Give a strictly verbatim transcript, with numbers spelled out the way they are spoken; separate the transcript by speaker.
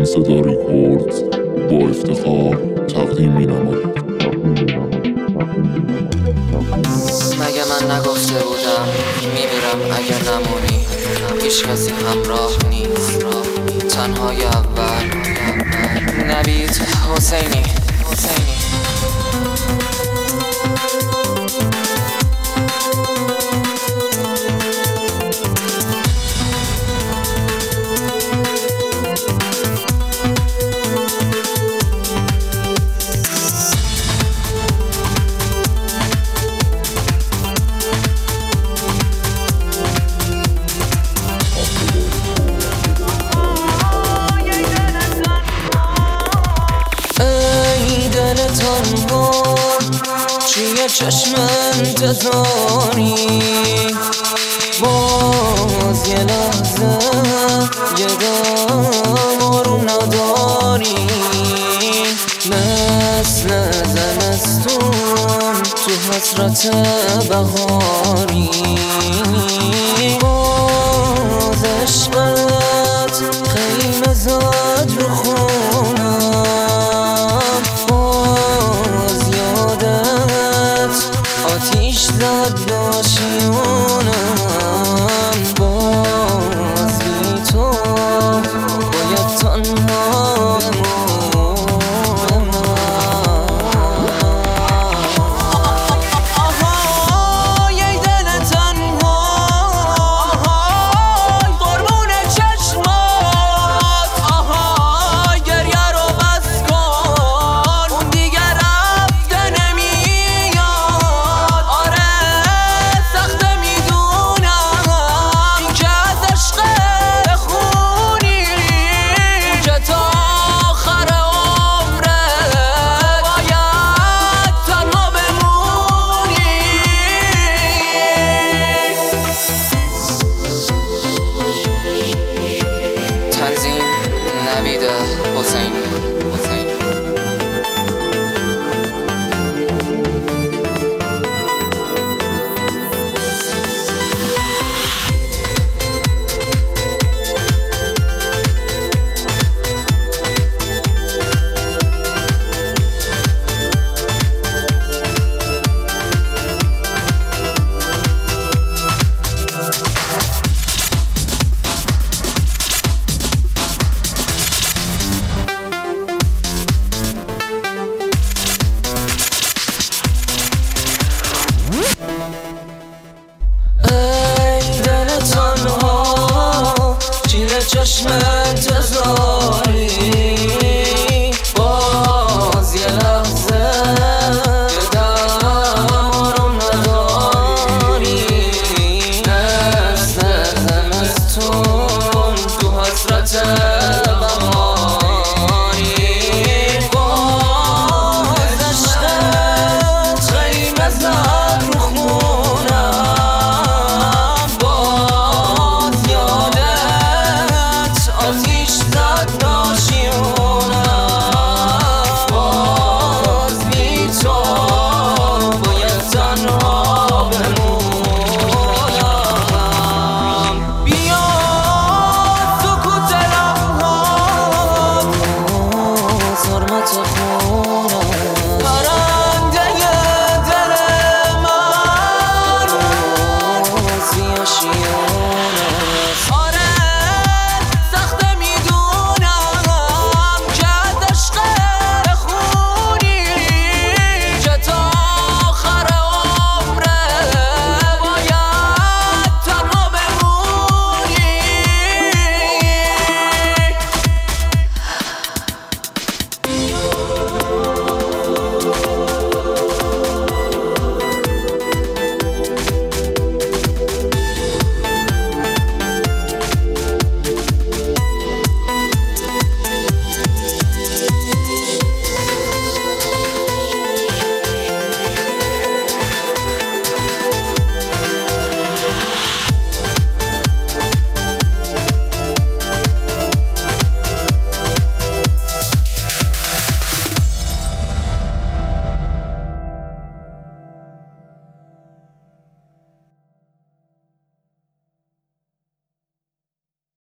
Speaker 1: ایران صدا ریکوردز با افتخار تقدیم می‌نماید.
Speaker 2: مگه من نگفته بودم میمیرم اگر نمونی؟ هیچ کسی همراه نیست، تنهای اول نوید حسینی حسینی تنها چیه چشم انتظاری، باز یه لحظه یه دم آروم نداری، مثل زمستون تو حسرت بهاری، باز عشقت خیمه زد رو خونم، آتیش زد داشیونم، باز بی تو باید تنها بمونم. آهای ای دل تنها، قربون چشمات، آهای گریه رو بس کن، اون دیگه رفته نمیاد. تنظیم نوید حسینی حسینی چشم